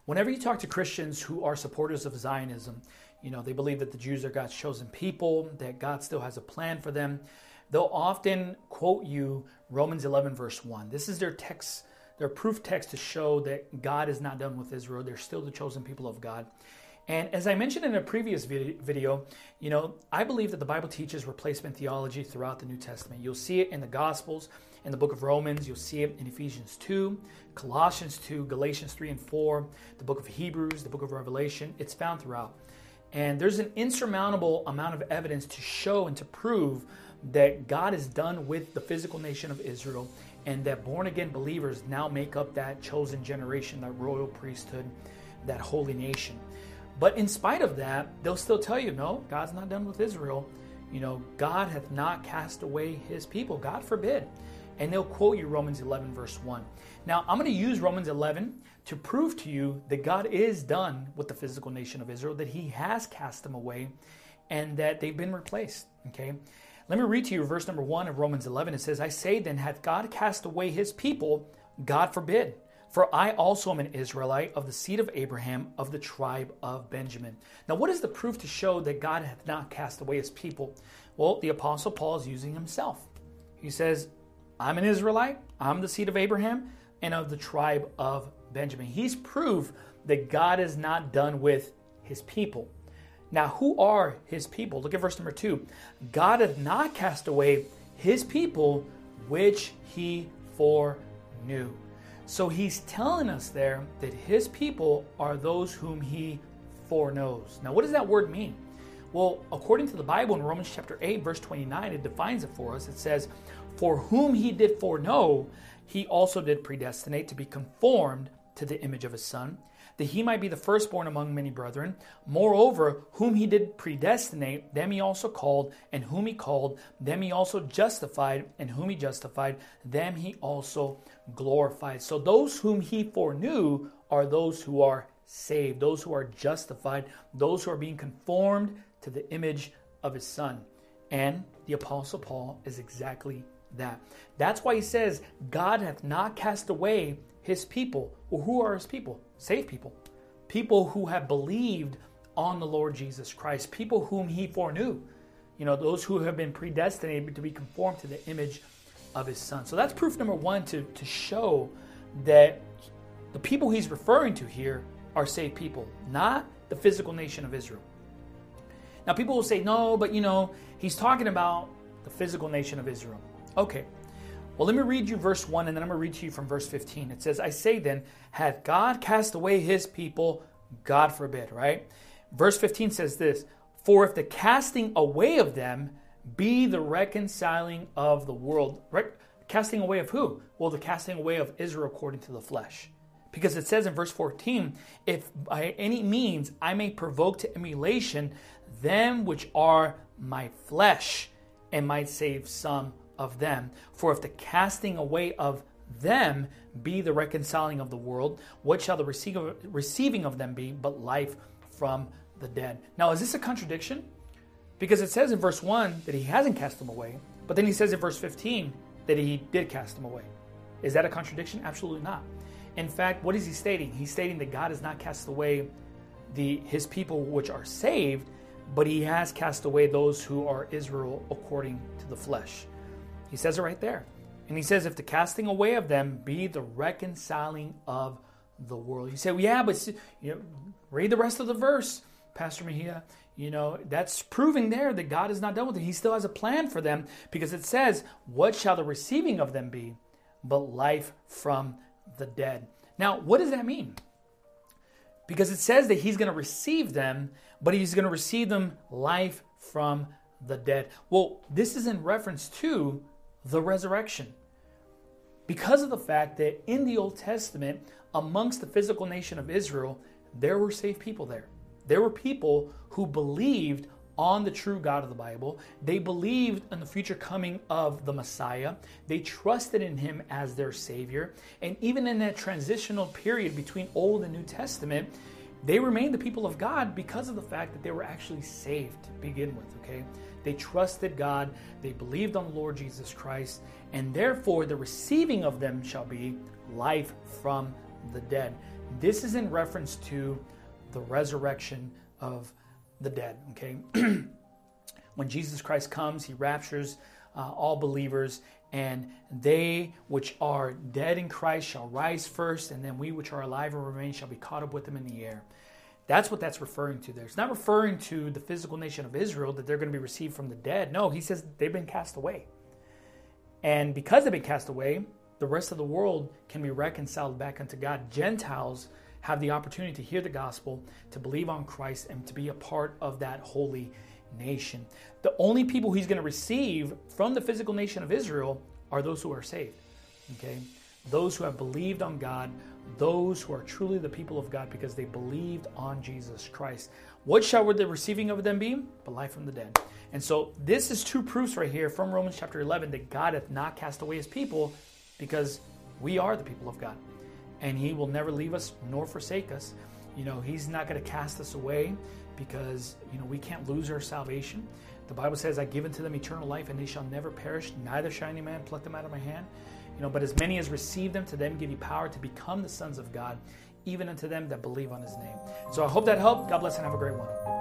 Whenever you talk to Christians who are supporters of Zionism, they believe that the Jews are God's chosen people, that God still has a plan for them. They'll often quote you Romans 11 verse 1. This is their text, their proof text to show that God is not done with Israel. They're still the chosen people of God. And as I mentioned in a previous video, I believe that the Bible teaches replacement theology throughout the New Testament. You'll see it in the Gospels, in the book of Romans. You'll see it in Ephesians 2, Colossians 2, Galatians 3 and 4, the book of Hebrews, the book of Revelation. It's found throughout. And there's an insurmountable amount of evidence to show and to prove that God is done with the physical nation of Israel and that born-again believers now make up that chosen generation, that royal priesthood, that holy nation. But in spite of that, they'll still tell you, no, God's not done with Israel. God hath not cast away his people. God forbid. And they'll quote you Romans 11 verse 1. Now, I'm going to use Romans 11 to prove to you that God is done with the physical nation of Israel, that he has cast them away, and that they've been replaced. Okay? Let me read to you verse number 1 of Romans 11. It says, I say then, hath God cast away his people? God forbid. For I also am an Israelite of the seed of Abraham, of the tribe of Benjamin. Now, what is the proof to show that God hath not cast away his people? Well, the Apostle Paul is using himself. He says, I'm an Israelite, I'm the seed of Abraham, and of the tribe of Benjamin. He's proof that God is not done with his people. Now, who are his people? Look at verse number 2. God hath not cast away his people, which he foreknew. So he's telling us there that his people are those whom he foreknows. Now, what does that word mean? Well, according to the Bible in Romans chapter 8, verse 29, it defines it for us. It says, for whom he did foreknow, he also did predestinate to be conformed to the image of his Son, that he might be the firstborn among many brethren. Moreover, whom he did predestinate, them he also called, and whom he called, them he also justified, and whom he justified, them he also glorified. So those whom he foreknew are those who are saved, those who are justified, those who are being conformed to the image of his Son. And the Apostle Paul is exactly that. That's why he says, God hath not cast away his people. Well, who are his people? Saved people. People who have believed on the Lord Jesus Christ. People whom he foreknew. Those who have been predestinated to be conformed to the image of his Son. So that's proof number 1 to show that the people he's referring to here are saved people, not the physical nation of Israel. Now, people will say, no, but he's talking about the physical nation of Israel. Okay. Well, let me read you verse 1, and then I'm going to read to you from verse 15. It says, I say then, hath God cast away his people? God forbid, right? Verse 15 says this, for if the casting away of them be the reconciling of the world. Casting away of who? Well, the casting away of Israel according to the flesh. Because it says in verse 14, if by any means I may provoke to emulation them which are my flesh, and might save some of them. For if the casting away of them be the reconciling of the world, what shall the receiving of them be but life from the dead? Now, is this a contradiction? Because it says in verse 1 that he hasn't cast them away, but then he says in verse 15 that he did cast them away. Is that a contradiction? Absolutely not. In fact, what is he stating? He's stating that God has not cast away his people which are saved, but he has cast away those who are Israel according to the flesh. He says it right there. And he says, if the casting away of them be the reconciling of the world. You say, well, yeah, but read the rest of the verse, Pastor Mejia. That's proving there that God is not done with it. He still has a plan for them, because it says, what shall the receiving of them be but life from the dead? Now, what does that mean? Because it says that he's going to receive them, but he's going to receive them life from the dead. Well, this is in reference to the resurrection. Because of the fact that in the Old Testament, amongst the physical nation of Israel, there were saved people there. There were people who believed on the true God of the Bible. They believed in the future coming of the Messiah. They trusted in him as their Savior. And even in that transitional period between Old and New Testament, they remained the people of God because of the fact that they were actually saved to begin with, okay? They trusted God, they believed on the Lord Jesus Christ, and therefore the receiving of them shall be life from the dead. This is in reference to the resurrection of the dead, okay? When Jesus Christ comes, he raptures all believers, and they which are dead in Christ shall rise first, and then we which are alive and remain shall be caught up with them in the air. That's what that's referring to there. It's not referring to the physical nation of Israel, that they're going to be received from the dead. No, he says they've been cast away. And because they've been cast away, the rest of the world can be reconciled back unto God. Gentiles have the opportunity to hear the gospel, to believe on Christ, and to be a part of that holy nation. The only people he's going to receive from the physical nation of Israel are those who are saved. Okay? Those who have believed on God, those who are truly the people of God because they believed on Jesus Christ. What shall the receiving of them be? But life from the dead. And so this is two proofs right here from Romans chapter 11 that God hath not cast away his people, because we are the people of God. And he will never leave us nor forsake us. He's not going to cast us away because, we can't lose our salvation. The Bible says, I give unto them eternal life, and they shall never perish, neither shall any man pluck them out of my hand. But as many as receive them, to them give you power to become the sons of God, even unto them that believe on his name. So I hope that helped. God bless and have a great one.